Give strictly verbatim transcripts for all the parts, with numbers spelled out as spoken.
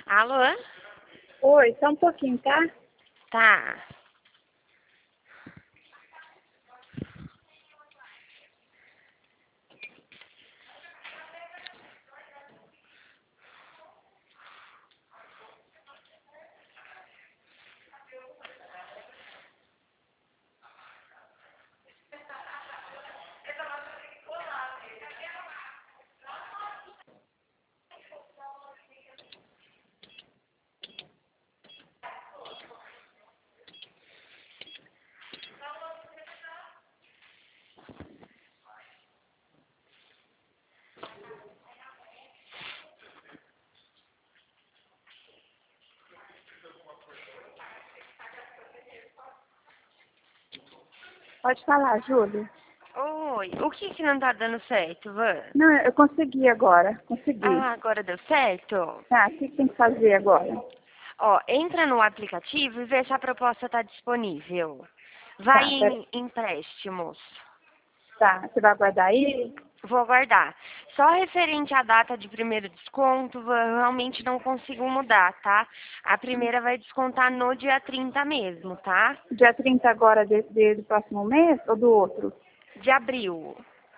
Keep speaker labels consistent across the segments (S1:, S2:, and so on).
S1: Alô?
S2: Oi, só um pouquinho, tá?
S1: Tá.
S2: Pode falar, Júlio.
S1: Oi, o que que não tá dando certo, Van?
S2: Não, eu consegui agora. Consegui.
S1: Ah, agora deu certo?
S2: Tá, o que que tem que fazer agora?
S1: Ó, entra no aplicativo e vê se a proposta tá disponível. Vai
S2: Tá, pera...
S1: em empréstimos.
S2: tá. Você vai aguardar aí?
S1: Vou aguardar. Só referente à data de primeiro desconto, Van, realmente não consigo mudar, tá? A primeira vai descontar no dia trinta mesmo, tá?
S2: Dia trinta agora de, de- do próximo mês ou do outro?
S1: De abril.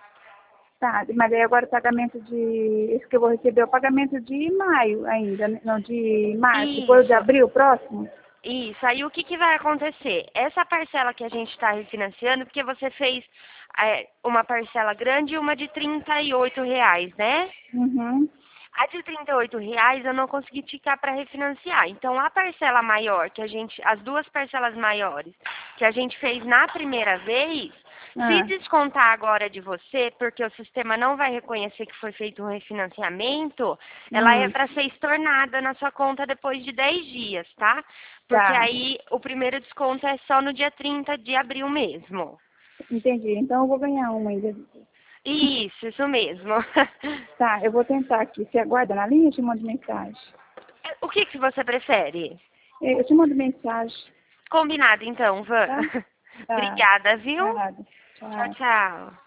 S2: Tá, mas aí agora o pagamento de... Esse que eu vou receber é o pagamento de maio ainda, né? Não, de março. Depois de
S1: Isso.
S2: abril, próximo?
S1: Isso, aí o que, que vai acontecer? Essa parcela que a gente está refinanciando, porque você fez é, uma parcela grande e uma de trinta e oito reais, né?
S2: Uhum.
S1: A de trinta e oito reais eu não consegui ficar para refinanciar. Então a parcela maior, que a gente, as duas parcelas maiores que a gente fez na primeira vez, se
S2: Ah,
S1: descontar agora de você, porque o sistema não vai reconhecer que foi feito um refinanciamento, ela é
S2: hum,
S1: para ser estornada na sua conta depois de dez dias, tá? Porque
S2: tá.
S1: aí o primeiro desconto é só no dia trinta de abril mesmo.
S2: Entendi. Então eu vou ganhar uma ainda.
S1: Isso, isso mesmo.
S2: Tá, eu vou tentar aqui. Você aguarda na linha? Eu te mando mensagem.
S1: O que, que você prefere?
S2: Eu te mando mensagem,
S1: Combinado então, Van.
S2: tá? Tá.
S1: Obrigada, viu?
S2: Nada.
S1: Tchau,
S2: Tchau.
S1: tchau.